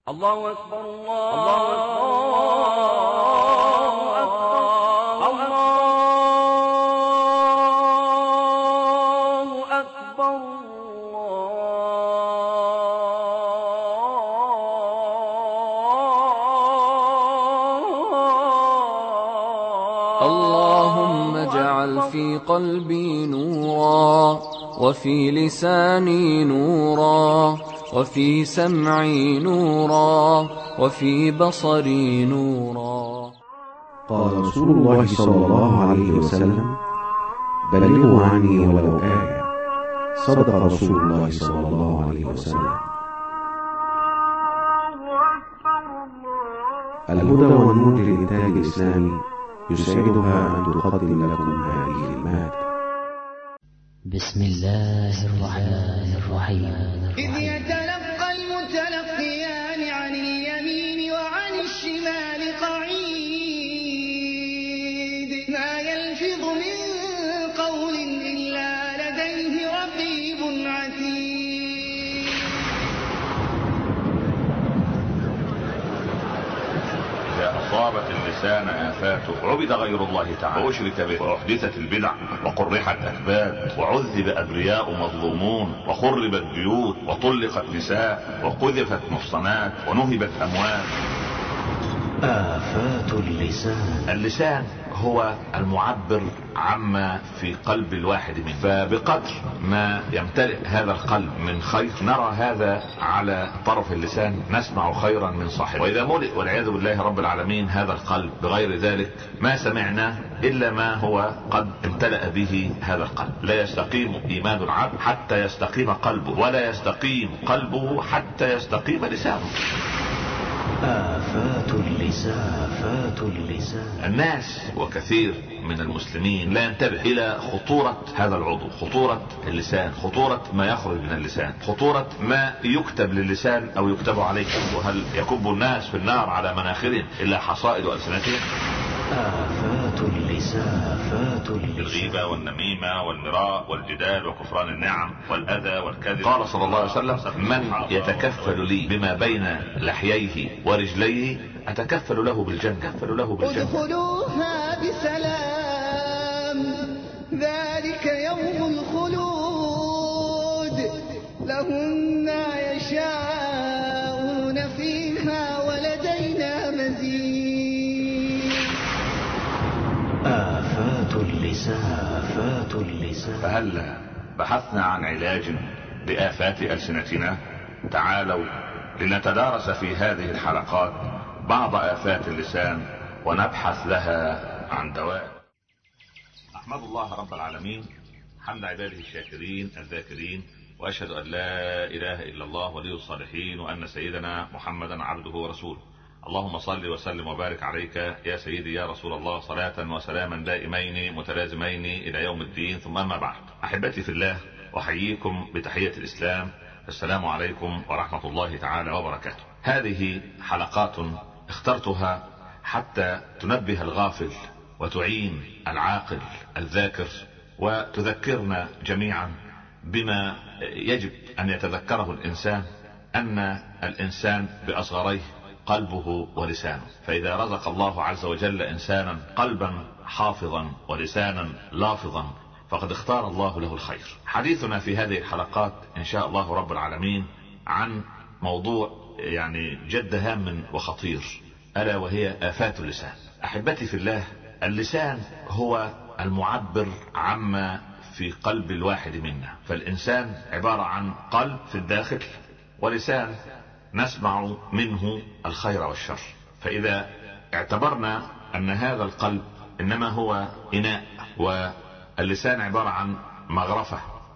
الله أكبر الله أكبر الله أكبر اللهم اجعل في قلبي نورا، وفي لساني نورا، وفي سمعي نورا، وفي بصري نورا. قال رسول الله صلى الله عليه وسلم: بلغوا عني ولو آية. صدق رسول الله صلى الله عليه وسلم. الهدى والنور للإنتاج الإسلامي يسعدها أن تقدم لكم هذه المادة. بسم الله الرحمن الرحيم. إذ يتلقى المتلقيان عن اليمين وعن الشمال قعيد، ما يلفظ من قول إلا لديه رقيب عتيد. إذا أصابت اللسان آفاته عبد غير الله تعالى وأشرك به وأحدثت البدع وقرحت أكباد وعذب أبرياء مظلومون وخربت بيوت وطلقت نساء وقذفت محصنات ونهبت أموال. آفات اللسان. اللسان هو المعبر عما في قلب الواحد منه، فبقدر ما يمتلئ هذا القلب من خير نرى هذا على طرف اللسان، نسمع خيرا من صاحبه. وإذا ملئ والعياذ بالله رب العالمين هذا القلب بغير ذلك ما سمعنا إلا ما هو قد امتلأ به هذا القلب. لا يستقيم إيمان العبد حتى يستقيم قلبه، ولا يستقيم قلبه حتى يستقيم لسانه. آفات اللسان. آفات اللسان. الناس وكثير من المسلمين لا ينتبه إلى خطورة هذا العضو، خطورة اللسان، خطورة ما يخرج من اللسان، خطورة ما يكتب للسان أو يكتب عليه. وهل يكب الناس في النار على مناخرهم إلا حصائد ألسنتهم؟ آفات اللسان. آفات اللسان. الغيبة والنميمة والمراء والجدال وكفران النعم والأذى والكذب. قال صلى الله عليه وسلم: من يتكفل لي بما بين لحييه ورجليه أتكفل له بالجنة. ادخلوها بسلام، ذلك يوم الخلود، لهم ما يشاءون فيها ولدينا مزيد. آفات اللسان. آفات اللسان. فهل بحثنا عن علاج لآفات ألسنتنا؟ تعالوا لنتدارس في هذه الحلقات بعض آفات اللسان ونبحث لها عن دواء. أحمد الله رب العالمين حمد عباده الشاكرين الذاكرين، وأشهد أن لا إله إلا الله ولي الصالحين، وأن سيدنا محمدا عبده ورسوله. اللهم صل وسلم وبارك عليك يا سيدي يا رسول الله، صلاة وسلاما دائمين متلازمين إلى يوم الدين. ثم أما بعد، أحبتي في الله، أحييكم بتحية الإسلام. السلام عليكم ورحمة الله تعالى وبركاته. هذه حلقات اخترتها حتى تنبه الغافل وتعين العاقل الذاكر، وتذكرنا جميعا بما يجب أن يتذكره الإنسان، أن الإنسان بأصغريه قلبه ولسانه. فإذا رزق الله عز وجل إنسانا قلبا حافظا ولسانا لافظا فقد اختار الله له الخير. حديثنا في هذه الحلقات إن شاء الله رب العالمين عن موضوع جد هام وخطير، ألا وهي آفات اللسان. أحبتي في الله، اللسان هو المعبر عما في قلب الواحد منا. فالإنسان عبارة عن قلب في الداخل ولسان نسمع منه الخير والشر. فإذا اعتبرنا أن هذا القلب إنما هو إناء، واللسان عبارة عن مغرفة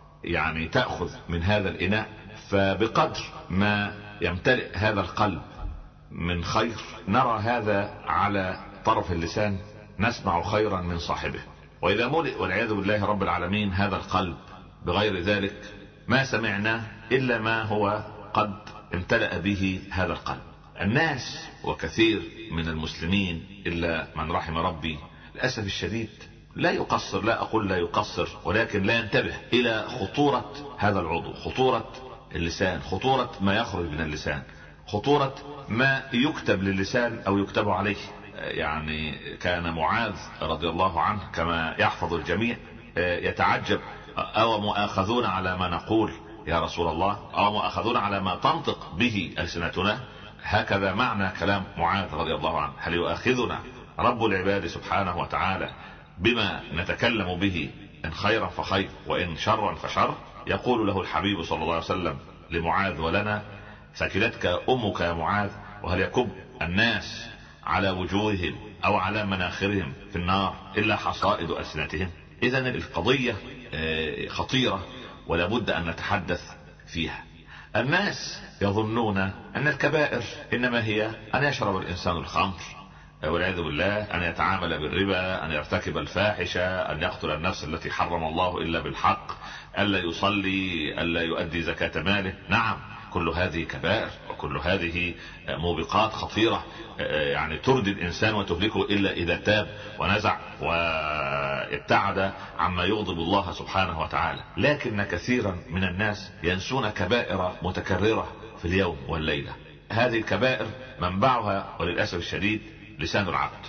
تأخذ من هذا الإناء، فبقدر ما يمتلئ هذا القلب من خير نرى هذا على طرف اللسان، نسمع خيرا من صاحبه. وإذا ملئ والعياذ بالله رب العالمين هذا القلب بغير ذلك ما سمعنا إلا ما هو قد امتلأ به هذا القلب. الناس وكثير من المسلمين إلا من رحم ربي للأسف الشديد لا يقصر، لا أقول لا يقصر، ولكن لا ينتبه إلى خطورة هذا العضو، خطورة اللسان، خطورة ما يخرج من اللسان، خطورة ما يكتب للسان او يكتب عليه. يعني كان معاذ رضي الله عنه كما يحفظ الجميع يتعجب: او مؤاخذون على ما نقول يا رسول الله؟ او مؤاخذون على ما تنطق به ألسنتنا؟ هكذا معنى كلام معاذ رضي الله عنه. هل يؤاخذنا رب العباد سبحانه وتعالى بما نتكلم به ان خيرا فخير وان شرا فشر؟ يقول له الحبيب صلى الله عليه وسلم لمعاذ ولنا: ثكلتك امك يا معاذ، وهل يكب الناس على وجوههم او على مناخرهم في النار الا حصائد ألسنتهم؟ اذن القضية خطيرة ولا بد ان نتحدث فيها. الناس يظنون ان الكبائر انما هي ان يشرب الانسان الخمر والعياذ بالله، ان يتعامل بالربا، ان يرتكب الفاحشة، ان يقتل النفس التي حرم الله الا بالحق، الا يصلي، الا يؤدي زكاة ماله. نعم، كل هذه كبائر وكل هذه موبقات خطيرة يعني تردي الانسان وتهلكه الا اذا تاب ونزع وابتعد عما يغضب الله سبحانه وتعالى. لكن كثيرا من الناس ينسون كبائر متكررة في اليوم والليلة. هذه الكبائر منبعها وللأسف الشديد لسان العبد.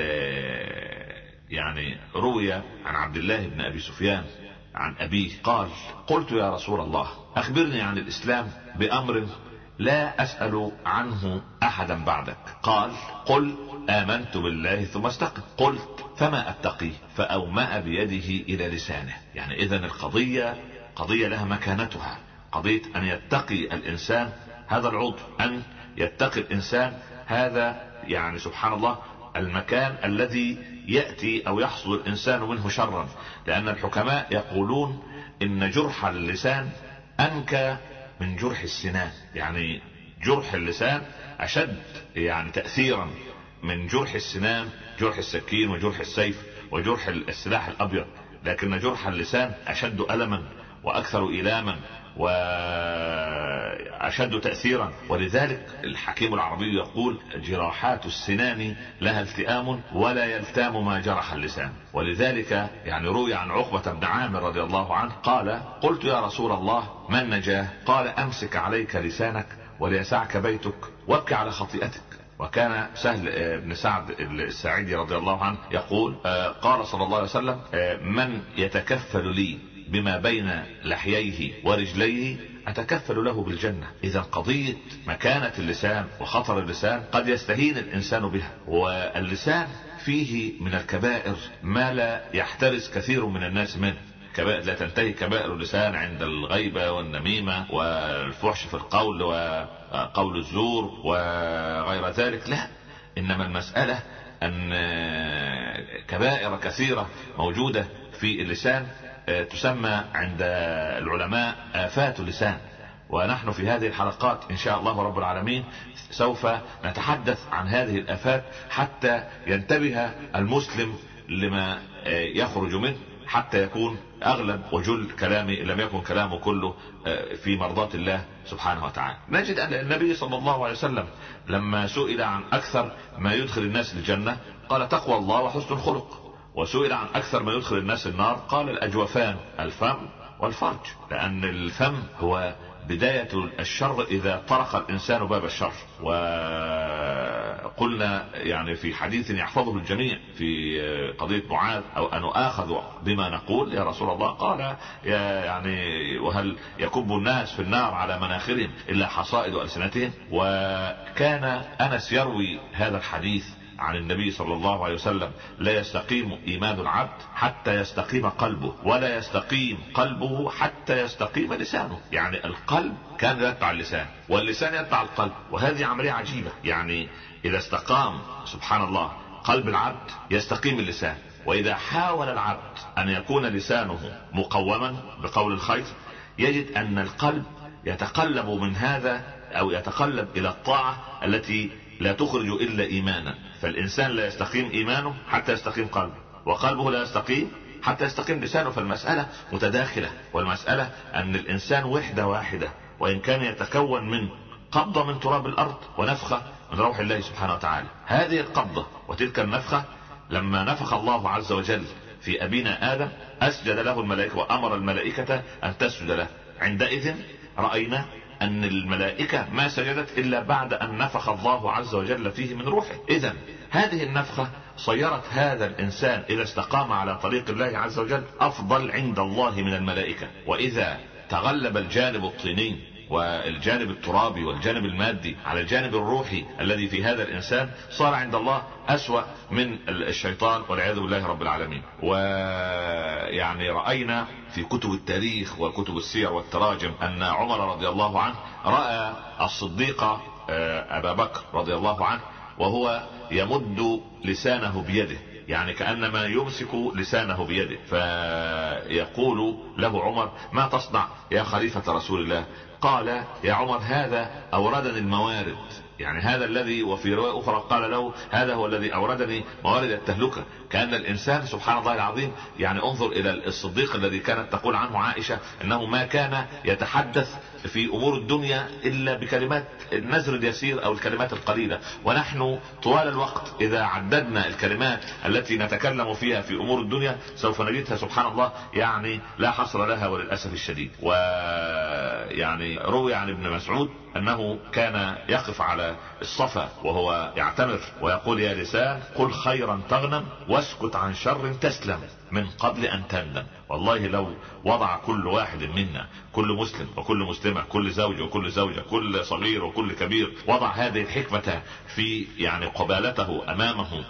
يعني روي عن عبد الله بن أبي سفيان عن أبيه قال: قلت يا رسول الله أخبرني عن الإسلام بأمر لا أسأل عنه أحدا بعدك. قال: قل آمنت بالله ثم استقم. قلت: فما أتقي؟ فأومأ بيده إلى لسانه. يعني إذن القضية قضية لها مكانتها، قضية أن يتقي الإنسان هذا العضو، أن يتقي الإنسان هذا يعني سبحان الله المكان الذي يأتي أو يحصل الإنسان منه شرا. لأن الحكماء يقولون إن جرح اللسان أنكى من جرح السنان. يعني جرح اللسان أشد يعني تأثيرا من جرح السنان، جرح السكين وجرح السيف وجرح السلاح الأبيض، لكن جرح اللسان أشد ألما وأكثر إيلاما وأشد تأثيرا. ولذلك الحكيم العربي يقول: جراحات السنان لها التئام ولا يلتام ما جرح اللسان. ولذلك يعني روي عن عقبة بن عامر رضي الله عنه قال: قلت يا رسول الله ما النجاة؟ قال: أمسك عليك لسانك وليسعك بيتك وابكي على خطيئتك. وكان سهل بن سعد الساعدي رضي الله عنه يقول: قال صلى الله عليه وسلم: من يتكفل لي بما بين لحييه ورجليه أتكفل له بالجنة. إذا قضية مكانة اللسان وخطر اللسان قد يستهين الإنسان بها، واللسان فيه من الكبائر ما لا يحترز كثير من الناس منه. كبائر لا تنتهي كبائر اللسان عند الغيبة والنميمة والفحش في القول وقول الزور وغير ذلك، لا، إنما المسألة أن كبائر كثيرة موجودة في اللسان تسمى عند العلماء آفات اللسان. ونحن في هذه الحلقات إن شاء الله رب العالمين سوف نتحدث عن هذه الآفات حتى ينتبه المسلم لما يخرج منه، حتى يكون أغلب وجل كلامي لم يكن كلامه كله في مرضاة الله سبحانه وتعالى. نجد أن النبي صلى الله عليه وسلم لما سئل عن أكثر ما يدخل الناس الجنة قال: تقوى الله وحسن الخلق. وسئل عن أكثر ما يدخل الناس النار قال: الأجوفان، الفم والفرج. لأن الفم هو بداية الشر إذا طرق الإنسان باب الشر. وقلنا يعني في حديث يحفظه الجميع في قضية معاذ: أو أن أخذ بما نقول يا رسول الله؟ قال: يعني وهل يكب الناس في النار على مناخرهم إلا حصائد ألسنتهم؟ وكان أنس يروي هذا الحديث عن النبي صلى الله عليه وسلم: لا يستقيم إيمان العبد حتى يستقيم قلبه، ولا يستقيم قلبه حتى يستقيم لسانه. يعني القلب كان يتبع اللسان واللسان يتبع القلب، وهذه عملية عجيبة. يعني إذا استقام سبحان الله قلب العبد يستقيم اللسان. وإذا حاول العبد أن يكون لسانه مقوما بقول الخير يجد أن القلب يتقلب من هذا أو يتقلب إلى الطاعة التي لا تخرج إلا إيمانا. فالإنسان لا يستقيم إيمانه حتى يستقيم قلبه، وقلبه لا يستقيم حتى يستقيم لسانه. فالمسألة متداخلة، والمسألة أن الإنسان وحدة واحدة، وإن كان يتكون من قبضة من تراب الأرض ونفخة من روح الله سبحانه وتعالى. هذه القبضة وتلك النفخة لما نفخ الله عز وجل في أبينا آدم أسجد له الملائكة وأمر الملائكة أن تسجد له. عندئذ رأينا ان الملائكة ما سجدت الا بعد ان نفخ الله عز وجل فيه من روحه. اذا هذه النفخة صيرت هذا الانسان اذا استقام على طريق الله عز وجل افضل عند الله من الملائكة. واذا تغلب الجانب الطيني والجانب الترابي والجانب المادي على الجانب الروحي الذي في هذا الانسان، صار عند الله اسوأ من الشيطان والعياذ بالله رب العالمين. ويعني رأينا في كتب التاريخ وكتب السير والتراجم ان عمر رضي الله عنه رأى الصديق ابا بكر رضي الله عنه وهو يمد لسانه بيده، يعني كأنما يمسك لسانه بيده، فيقول له عمر: ما تصنع يا خليفة رسول الله؟ قال: يا عمر هذا أوردني الموارد، يعني هذا الذي، وفي رواية أخرى قال له: هذا هو الذي أوردني موارد التهلكة. كأن الإنسان سبحان الله العظيم، يعني انظر إلى الصديق الذي كانت تقول عنه عائشة أنه ما كان يتحدث في أمور الدنيا إلا بكلمات النزر اليسير أو الكلمات القليلة، ونحن طوال الوقت إذا عددنا الكلمات التي نتكلم فيها في أمور الدنيا سوف نجدها سبحان الله يعني لا حصر لها وللأسف الشديد. ويعني روي عن ابن مسعود أنه كان يقف على الصفا وهو يعتمر ويقول: يا لسان قل خيرا تغنم واسكت عن شر تسلم من قبل أن تندم. والله لو وضع كل واحد منا، كل مسلم وكل مسلمة، كل زوج وكل زوجة، كل صغير وكل كبير، وضع هذه الحكمة في يعني قبالته أمامه،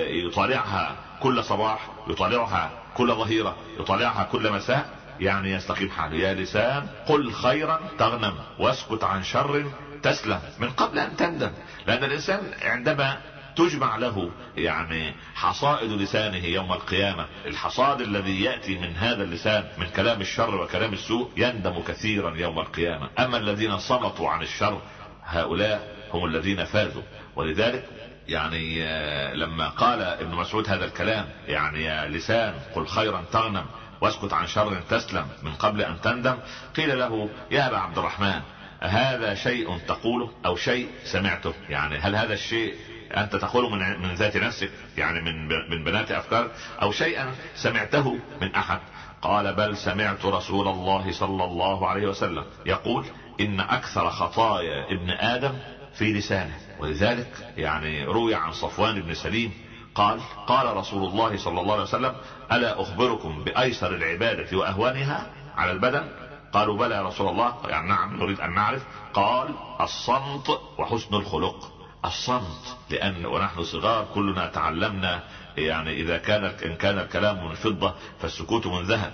يطالعها كل صباح، يطالعها كل ظهيرة، يطالعها كل مساء، يعني يستقيم حاله. يا لسان قل خيرا تغنم واسكت عن شر تسلم من قبل أن تندم. لأن الإنسان عندما تجمع له يعني حصائد لسانه يوم القيامة، الحصاد الذي يأتي من هذا اللسان من كلام الشر وكلام السوء، يندم كثيرا يوم القيامة. أما الذين صمتوا عن الشر هؤلاء هم الذين فازوا. ولذلك يعني لما قال ابن مسعود هذا الكلام، يعني يا لسان قل خيرا تغنم واسكت عن شر تسلم من قبل أن تندم، قيل له: يا أبا عبد الرحمن، هذا شيء تقوله أو شيء سمعته؟ يعني هل هذا الشيء أنت تقوله من ذات نفسك، يعني من بنات أفكار، أو شيئا سمعته من أحد؟ قال: بل سمعت رسول الله صلى الله عليه وسلم يقول: إن أكثر خطايا ابن آدم في لسانه. ولذلك يعني روي عن صفوان بن سليم قال: قال رسول الله صلى الله عليه وسلم: ألا أخبركم بأيسر العبادة وأهوانها على البدن؟ قالوا: بلى يا رسول الله، يعني نعم نريد أن نعرف. قال: الصمت وحسن الخلق. الصمت، لأن ونحن صغار كلنا تعلمنا يعني إذا كان الكلام من فضة فالسكوت من ذهب.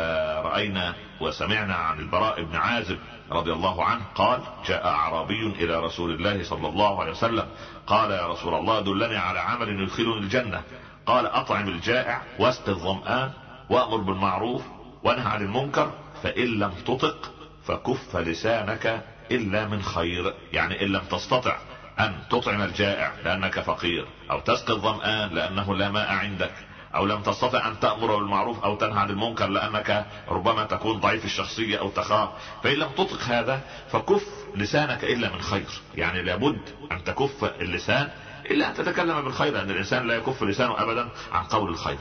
ورأينا وسمعنا عن البراء بن عازب رضي الله عنه قال: جاء أعرابي إلى رسول الله صلى الله عليه وسلم قال: يا رسول الله دلني على عمل يدخلني الجنة. قال: أطعم الجائع واسق الظمآن وأمر بالمعروف وانهى عن المنكر، فإن لم تطق فكف لسانك إلا من خير. يعني إن لم تستطع أن تطعم الجائع لأنك فقير، أو تسقي الظمآن لأنه لا ماء عندك، أو لم تستطع أن تأمر بالمعروف أو تنهى عن المنكر لأنك ربما تكون ضعيف الشخصية أو تخاف، فإن لم تطق هذا فكف لسانك إلا من خير. يعني لابد أن تكف اللسان إلا أن تتكلم بالخير، لأن الإنسان لا يكف لسانه أبدا عن قول الخير.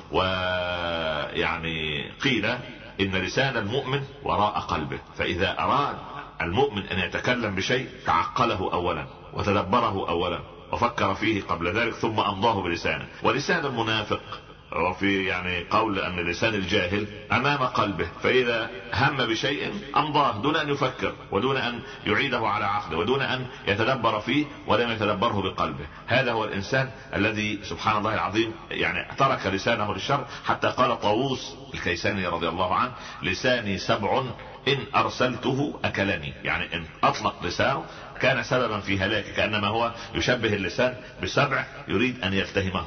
ويعني قيل إن لسان المؤمن وراء قلبه، فإذا أراد المؤمن أن يتكلم بشيء تعقله أولا وتدبره أولا وفكر فيه قبل ذلك ثم أمضاه بلسانه. ولسان المنافق، وفي يعني قول أن لسان الجاهل أمام قلبه، فإذا هم بشيء أمضاه دون أن يفكر ودون أن يعيده على عقله ودون أن يتدبر فيه ولم يتدبره بقلبه. هذا هو الإنسان الذي سبحان الله العظيم يعني ترك لسانه للشر، حتى قال طاووس الكيساني رضي الله عنه: لساني 7 إن أرسلته أكلني. يعني إن أطلق لسانه كان سببا في هلاكه، كأنما هو يشبه اللسان ب7 يريد أن يلتهمه.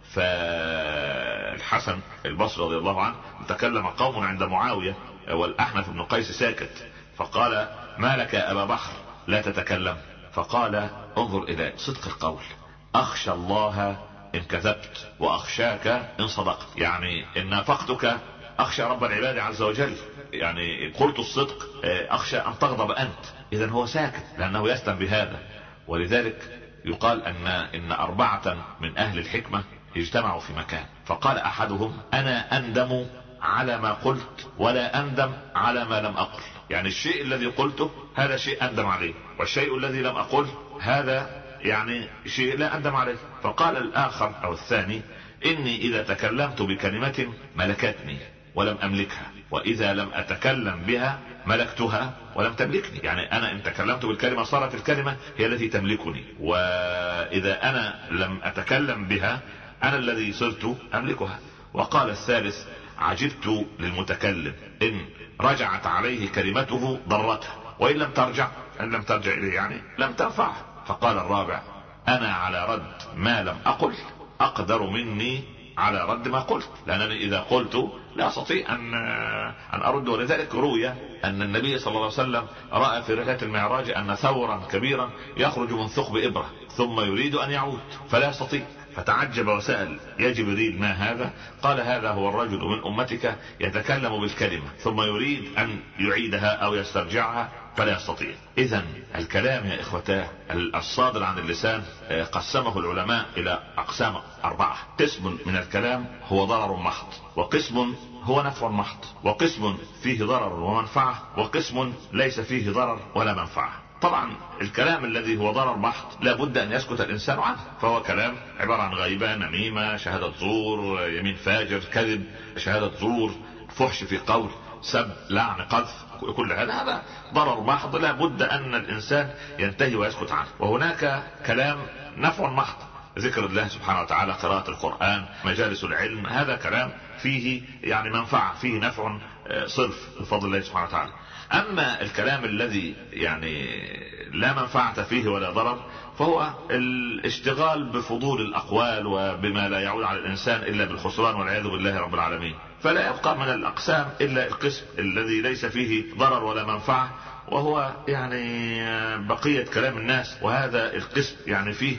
فالحسن البصري رضي الله عنه تكلم قوم عند معاوية والأحنف بن قيس ساكت، فقال: ما لك يا أبا بكر لا تتكلم؟ فقال: انظر إلى صدق القول، أخشى الله إن كذبت وأخشاك إن صدقت. يعني إن نافقتك أخشى رب العباد عز وجل، يعني قلت الصدق أخشى أن تغضب أنت. إذن هو ساكت لأنه يستم بهذا. ولذلك يقال إن 4 من أهل الحكمة اجتمعوا في مكان، فقال أحدهم: أنا أندم على ما قلت ولا أندم على ما لم أقل. يعني الشيء الذي قلته هذا شيء أندم عليه، والشيء الذي لم أقل هذا يعني شيء لا أندم عليه. فقال الآخر أو الثاني: إني إذا تكلمت بكلمة ملكتني ولم أملكها، وإذا لم أتكلم بها ملكتها ولم تملكني. يعني أنا إن تكلمت بالكلمة صارت الكلمة هي التي تملكني، وإذا أنا لم أتكلم بها أنا الذي صرت أملكها. وقال الثالث: عجبت للمتكلم إن رجعت عليه كلمته ضرته، وإن لم ترجع إليه يعني لم تنفعه. فقال الرابع: أنا على رد ما لم أقل أقدر مني على رد ما قلت، لأنني إذا قلت لا أستطيع أن أرد. ولذلك روي أن النبي صلى الله عليه وسلم رأى في رحلة المعراج أن ثورا كبيرا يخرج من ثقب إبرة ثم يريد أن يعود فلا يستطيع، فتعجب وسأل: يا جبريل ما هذا؟ قال: هذا هو الرجل من أمتك يتكلم بالكلمة ثم يريد أن يعيدها أو يسترجعها فلا يستطيع. إذن الكلام يا إخوتاه الصادر عن اللسان قسمه العلماء إلى أقسام 4. قسم من الكلام هو ضرر محض، وقسم هو نفع محض، وقسم فيه ضرر ومنفعة، وقسم ليس فيه ضرر ولا منفعة. طبعا الكلام الذي هو ضرر محض لا بد أن يسكت الإنسان عنه، فهو كلام عبارة عن غيبة، نميمة، شهادة زور، يمين فاجر، كذب، شهادة زور، فحش في قول، سب، لعن، قذف، كل هذا ضرر محض لا بد أن الإنسان ينتهي ويسكت عنه. وهناك كلام نفع محض، ذكر الله سبحانه وتعالى، قراءة القرآن، مجالس العلم، هذا كلام فيه يعني منفعة، فيه نفع صرف بفضل الله سبحانه وتعالى. أما الكلام الذي يعني لا منفعة فيه ولا ضرر فهو الاشتغال بفضول الأقوال وبما لا يعود على الإنسان إلا بالخسران والعياذ بالله رب العالمين. فلا يبقى من الأقسام إلا القسم الذي ليس فيه ضرر ولا منفعة، وهو يعني بقية كلام الناس. وهذا القسم يعني فيه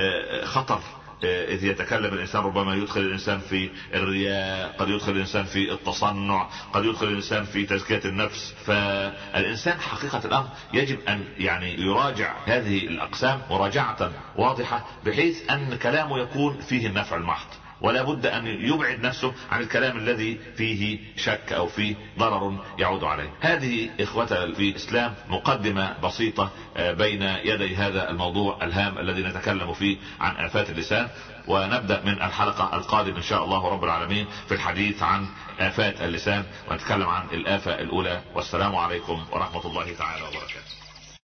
خطر، إذ يتكلم الإنسان ربما يدخل الإنسان في الرياء، قد يدخل الإنسان في التصنع، قد يدخل الإنسان في تزكية النفس. فالإنسان حقيقة الأمر يجب أن يعني يراجع هذه الأقسام مراجعة واضحة، بحيث أن كلامه يكون فيه النفع المحض، ولا بد أن يبعد نفسه عن الكلام الذي فيه شك أو فيه ضرر يعود عليه. هذه إخوة في الإسلام مقدمة بسيطة بين يدي هذا الموضوع الهام الذي نتكلم فيه عن آفات اللسان، ونبدأ من الحلقة القادمة إن شاء الله رب العالمين في الحديث عن آفات اللسان، ونتكلم عن الآفة الأولى. والسلام عليكم ورحمة الله تعالى وبركاته.